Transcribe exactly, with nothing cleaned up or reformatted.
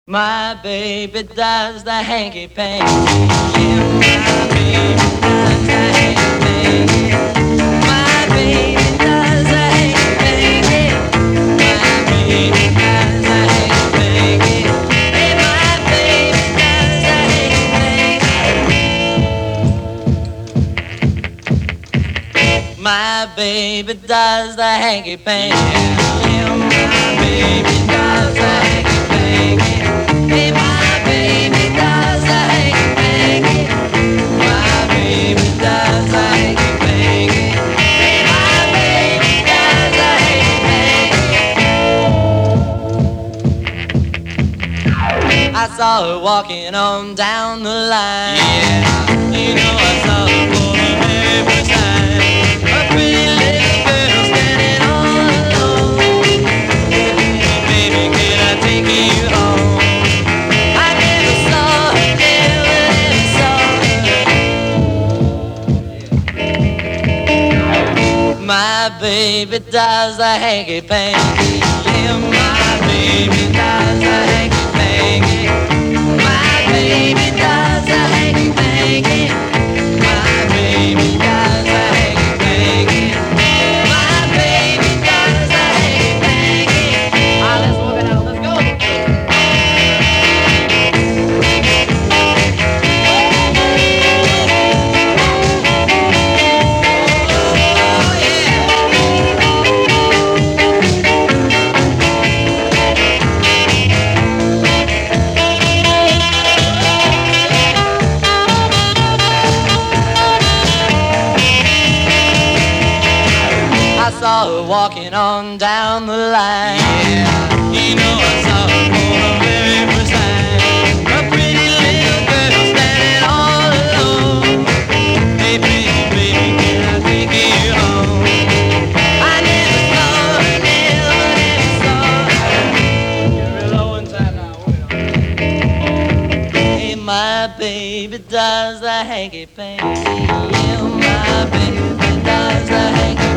My baby does the hanky panky. Yeah, my baby does the hanky panky. My baby does the hanky panky. My baby does the hanky panky. Hey, my baby does the hanky panky. My baby does the hanky panky. Yeah, my baby does the hanky panky. Hey, my baby does the hanky-panky. My baby does the hanky-panky. Hey, my baby does the hanky-panky. I saw her walking on down the line. Yeah, you know I saw her for the very first time. A pretty little girl standing all alone. Baby, can I take you home? My baby does the hanky panky. Yeah, my baby does the hanky panky. My baby does the hanky panky. My baby does the hanky panky. My baby does the hanky panky. Ah, let's walk it out. Let's go. I saw her walking on down the line. Yeah, you know I saw her for the very first time. A pretty little girl standing all alone. Hey, baby, baby, can I take you home? I never saw her, never, never saw her. You're real low in time now. Hey, my baby does the hanky panky. Yeah, my baby does the hanky panky.